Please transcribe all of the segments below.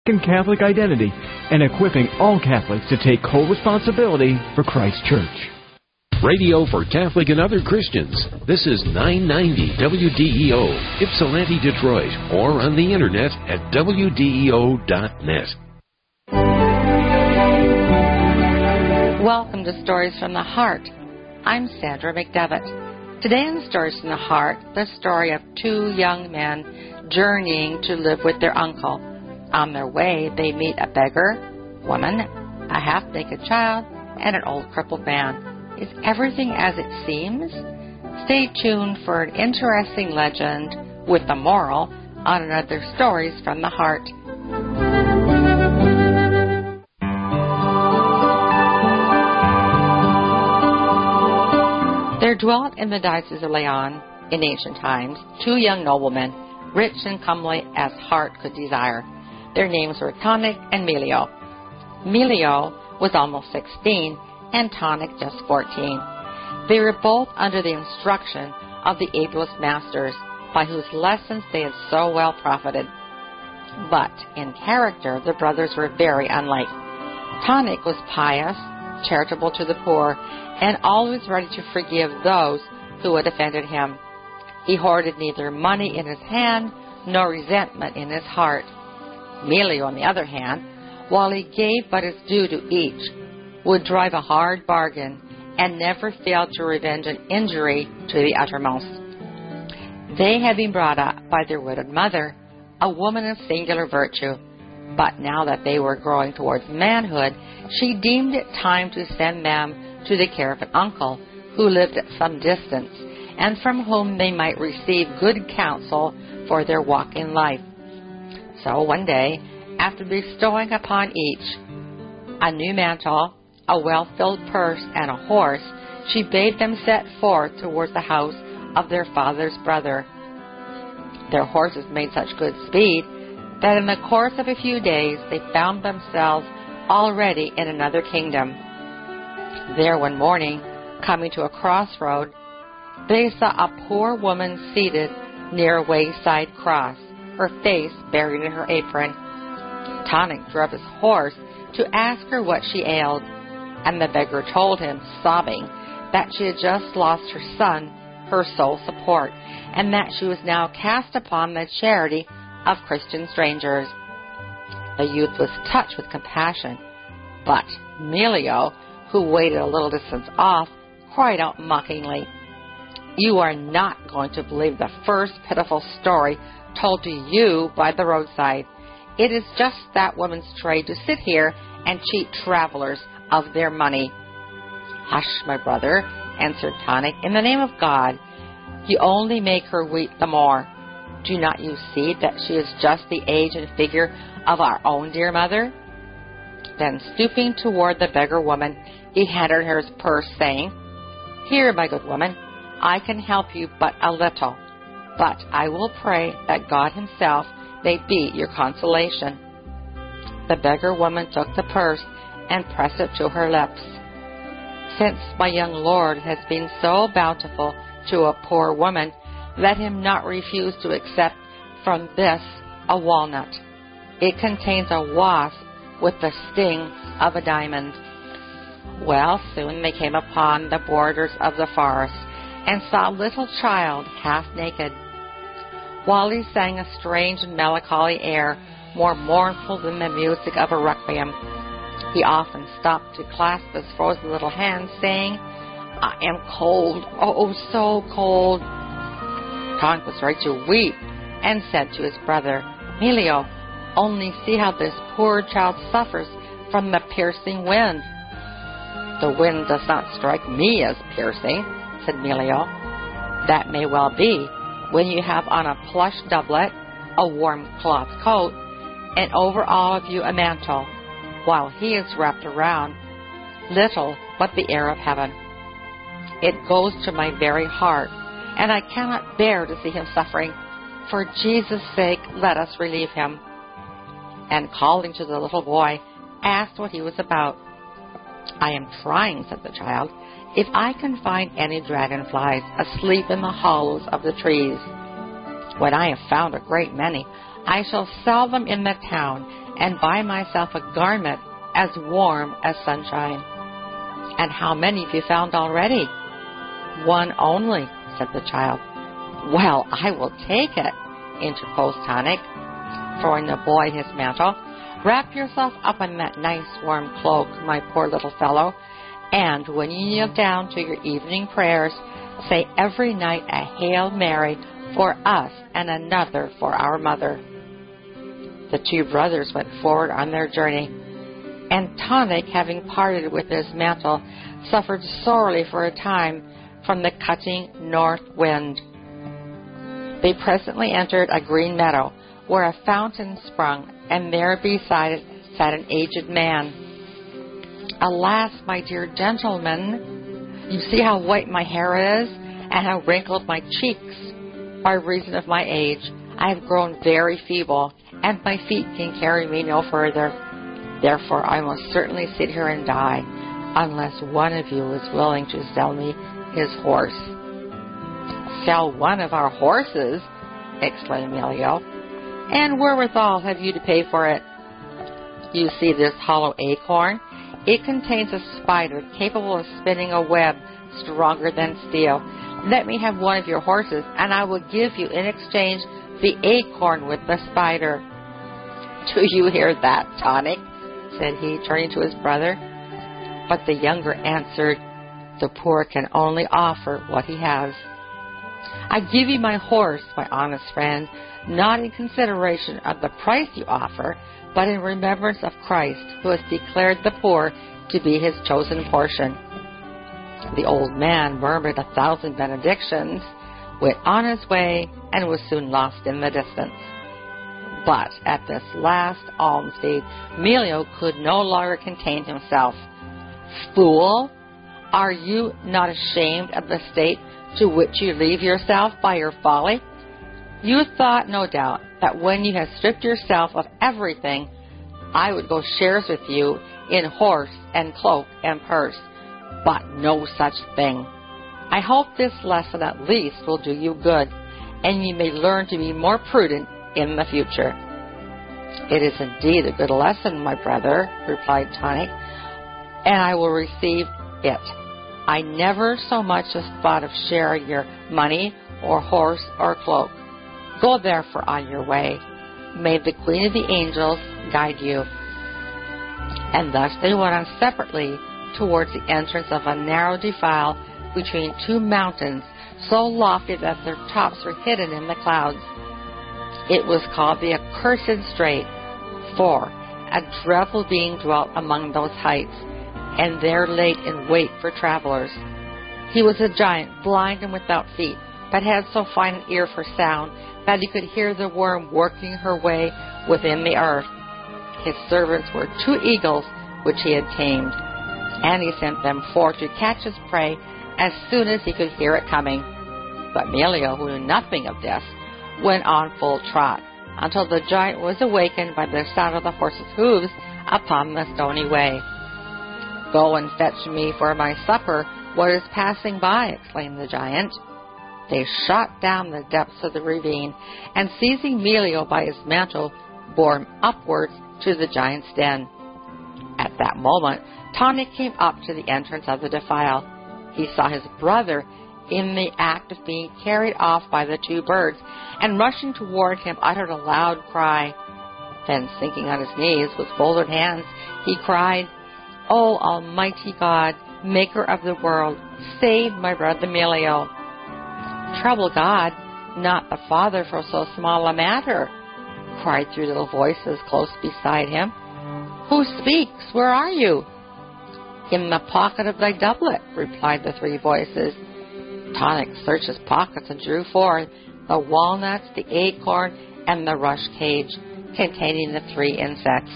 Catholic identity and equipping all Catholics to take co-responsibility for Christ's Church. Radio for Catholic and other Christians. This is 990 WDEO, Ypsilanti, Detroit, or on the internet at WDEO.net. Welcome to Stories from the Heart. I'm Sandra McDevitt. Today in Stories from the Heart, the story of two young men journeying to live with their uncle. On their way, they meet a beggar, woman, a half-naked child, and an old crippled man. Is everything as it seems? Stay tuned for an interesting legend with a moral on another Stories from the Heart. There dwelt in the Diocese of Leon in ancient times 2 young noblemen, rich and comely as heart could desire. Their names were Tonic and Melio. Melio was almost 16 and Tonic just 14. They were both under the instruction of the ablest masters, by whose lessons they had so well profited. But in character, the brothers were very unlike. Tonic was pious, charitable to the poor, and always ready to forgive those who had offended him. He hoarded neither money in his hand nor resentment in his heart. Melio, on the other hand, while he gave but his due to each, would drive a hard bargain and never failed to revenge an injury to the uttermost. They had been brought up by their widowed mother, a woman of singular virtue, but now that they were growing towards manhood, she deemed it time to send them to the care of an uncle who lived at some distance and from whom they might receive good counsel for their walk in life. So one day, after bestowing upon each a new mantle, a well-filled purse, and a horse, she bade them set forth towards the house of their father's brother. Their horses made such good speed that in the course of a few days they found themselves already in another kingdom. There one morning, coming to a crossroad, they saw a poor woman seated near a wayside cross, her face buried in her apron. Tonic drove his horse to ask her what she ailed, and the beggar told him, sobbing, that she had just lost her son, her sole support, and that she was now cast upon the charity of Christian strangers. The youth was touched with compassion, but Melio, who waited a little distance off, cried out mockingly, "You are not going to believe the first pitiful story told to you by the roadside. It is just that woman's trade to sit here and cheat travelers of their money." "Hush, my brother," answered Tonic. "In the name of God, you only make her weep the more. Do not you see that she is just the age and figure of our own dear mother?" Then, stooping toward the beggar woman, he handed her his purse, saying, "Here, my good woman, I can help you but a little, but I will pray that God himself may be your consolation." The beggar woman took the purse and pressed it to her lips. "Since my young lord has been so bountiful to a poor woman, let him not refuse to accept from this a walnut. It contains a wasp with the sting of a diamond." Well, soon they came upon the borders of the forest and saw a little child half naked. While he sang a strange and melancholy air, more mournful than the music of a requiem, he often stopped to clasp his frozen little hands, saying, "I am cold, oh, so cold." Tonic was ready to weep and said to his brother, "Melio, only see how this poor child suffers from the piercing wind." "The wind does not strike me as piercing," said Melio. "That may well be, when you have on a plush doublet, a warm cloth coat, and over all of you a mantle, while he is wrapped around little but the air of heaven. It goes to my very heart, and I cannot bear to see him suffering. For Jesus' sake, let us relieve him." And calling to the little boy, asked what he was about. "I am trying," said the child, "if I can find any dragonflies asleep in the hollows of the trees. When I have found a great many, I shall sell them in the town and buy myself a garment as warm as sunshine." "And how many have you found already?" "One only," said the child. "Well, I will take it," interposed Tonic, throwing the boy his mantle. "Wrap yourself up in that nice warm cloak, my poor little fellow, and when you kneel down to your evening prayers, say every night a Hail Mary for us and another for our mother." The two brothers went forward on their journey, and Tonic, having parted with his mantle, suffered sorely for a time from the cutting north wind. They presently entered a green meadow, where a fountain sprung, and there beside it sat an aged man. "Alas, my dear gentleman, you see how white my hair is, and how wrinkled my cheeks. By reason of my age, I have grown very feeble, and my feet can carry me no further. Therefore, I must certainly sit here and die, unless one of you is willing to sell me his horse." "Sell one of our horses?" exclaimed Emilio. "And wherewithal have you to pay for it?" "You see this hollow acorn? It contains a spider capable of spinning a web stronger than steel. Let me have one of your horses, and I will give you in exchange the acorn with the spider." "Do you hear that, Tonic?" said he, turning to his brother. But the younger answered, "The poor can only offer what he has." "I give you my horse, my honest friend, not in consideration of the price you offer, but in remembrance of Christ, who has declared the poor to be his chosen portion." The old man murmured 1,000 benedictions, went on his way, and was soon lost in the distance. But at this last alms deed, Emilio could no longer contain himself. "Fool, are you not ashamed of the state to which you leave yourself by your folly? You thought, no doubt, that when you had stripped yourself of everything, I would go shares with you in horse and cloak and purse. But no such thing. I hope this lesson at least will do you good, and you may learn to be more prudent in the future." "It is indeed a good lesson, my brother," replied Tonic, "and I will receive it. I never so much as thought of sharing your money or horse or cloak. Go therefore on your way. May the Queen of the Angels guide you." And thus they went on separately towards the entrance of a narrow defile between two mountains so lofty that their tops were hidden in the clouds. It was called the Accursed Strait, for a dreadful being dwelt among those heights, and there laid in wait for travelers. He was a giant, blind and without feet, but had so fine an ear for sound that he could hear the worm working her way within the earth. His servants were 2 eagles which he had tamed, and he sent them forth to catch his prey as soon as he could hear it coming. But Emilio, who knew nothing of this, went on full trot, until the giant was awakened by the sound of the horse's hooves upon the stony way. "Go and fetch me for my supper what is passing by," exclaimed the giant. They shot down the depths of the ravine, and seizing Emilio by his mantle, bore him upwards to the giant's den. At that moment, Tonic came up to the entrance of the defile. He saw his brother in the act of being carried off by the 2 birds, and rushing toward him uttered a loud cry. Then, sinking on his knees with folded hands, he cried, "O Almighty God, Maker of the world, save my brother Emilio." "Trouble God, not the Father, for so small a matter," cried 3 little voices close beside him. "Who speaks? Where are you?" "In the pocket of thy doublet," replied the 3 voices. Tonic searched his pockets and drew forth the walnuts, the acorn, and the rush cage containing the 3 insects.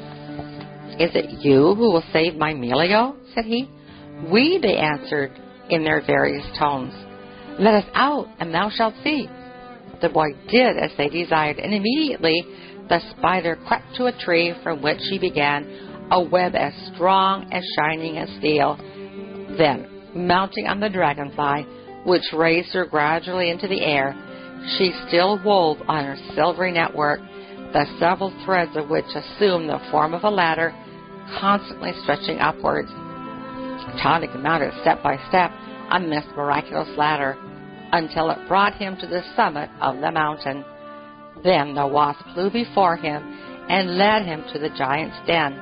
"Is it you who will save my Emilio?" said he. "We," they answered in their various tones. "Let us out, and thou shalt see." The boy did as they desired, and immediately the spider crept to a tree, from which she began a web as strong and shining as steel. Then, mounting on the dragonfly, which raised her gradually into the air, she still wove on her silvery network the several threads of which assumed the form of a ladder, constantly stretching upwards. Tonic mounted step by step on this miraculous ladder until it brought him to the summit of the mountain. Then the wasp flew before him and led him to the giant's den.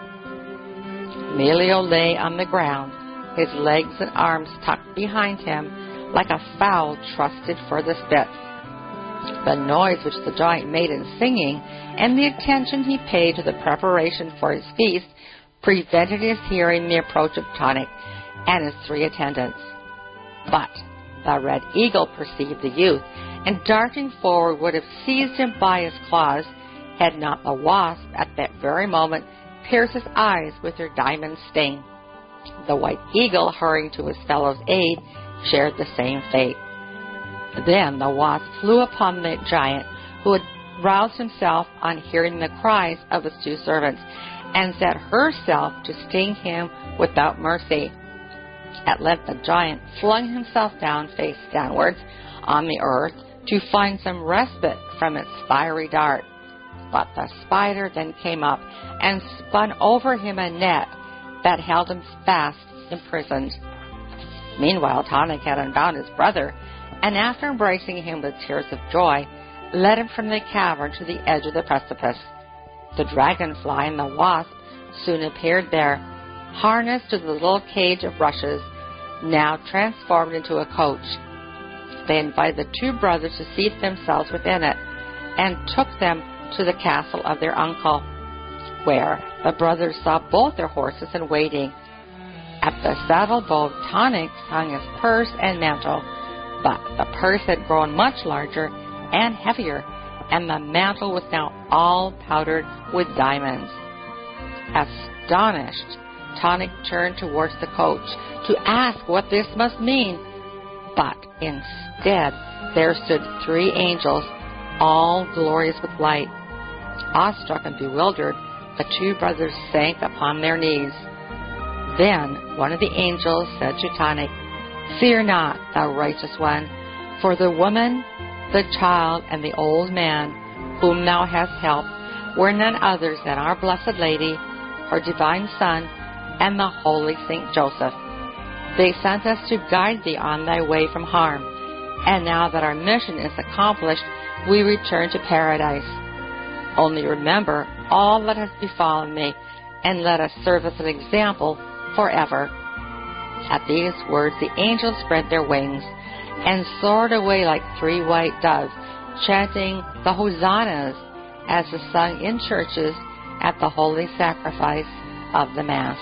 Melio lay on the ground, his legs and arms tucked behind him like a fowl trusted for the spit. The noise which the giant made in singing and the attention he paid to the preparation for his feast prevented his hearing the approach of Tonic and his 3 attendants. But the red eagle perceived the youth, and darting forward would have seized him by his claws, had not the wasp at that very moment pierced his eyes with her diamond sting. The white eagle, hurrying to his fellow's aid, shared the same fate. Then the wasp flew upon the giant, who had roused himself on hearing the cries of his 2 servants, and set herself to sting him without mercy. At length the giant flung himself down face downwards on the earth to find some respite from its fiery dart. But the spider then came up and spun over him a net that held him fast imprisoned. Meanwhile Tonic had unbound his brother, and after embracing him with tears of joy, led him from the cavern to the edge of the precipice. The dragonfly and the wasp soon appeared there, harnessed to the little cage of rushes, now transformed into a coach. They invited the 2 brothers to seat themselves within it, and took them to the castle of their uncle, where the brothers saw both their horses in waiting. At the saddle bow, Tonic hung his purse and mantle, but the purse had grown much larger and heavier, and the mantle was now all powdered with diamonds. Astonished, Tonic turned towards the coach to ask what this must mean, but instead there stood 3 angels, all glorious with light. Awestruck and bewildered, the 2 brothers sank upon their knees. Then one of the angels said to Tonic, "Fear not, thou righteous one, for the woman, the child, and the old man whom thou hast helped were none others than our Blessed Lady, her divine Son, and the holy Saint Joseph. They sent us to guide thee on thy way from harm, and now that our mission is accomplished, we return to paradise. Only remember all that has befallen me, and let us serve as an example forever." At these words the angels spread their wings and soared away like 3 white doves, chanting the hosannas as is sung in churches at the holy sacrifice of the Mass.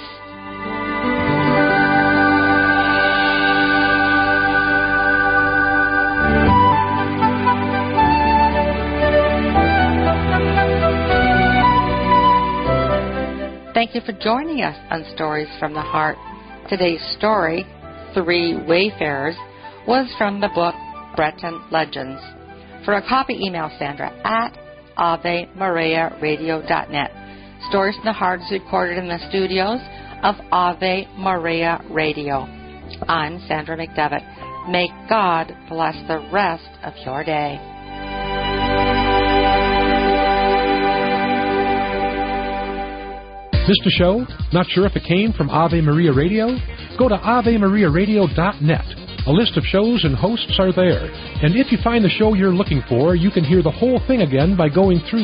Thank you for joining us on Stories from the Heart. Today's story, 3 Wayfarers, was from the book Breton Legends. For a copy, email Sandra at AveMariaRadio.net. Stories from the Heart is recorded in the studios of Ave Maria Radio. I'm Sandra McDevitt. May God bless the rest of your day. Missed a show? Not sure if it came from Ave Maria Radio? Go to AveMariaRadio.net. A list of shows and hosts are there. And if you find the show you're looking for, you can hear the whole thing again by going through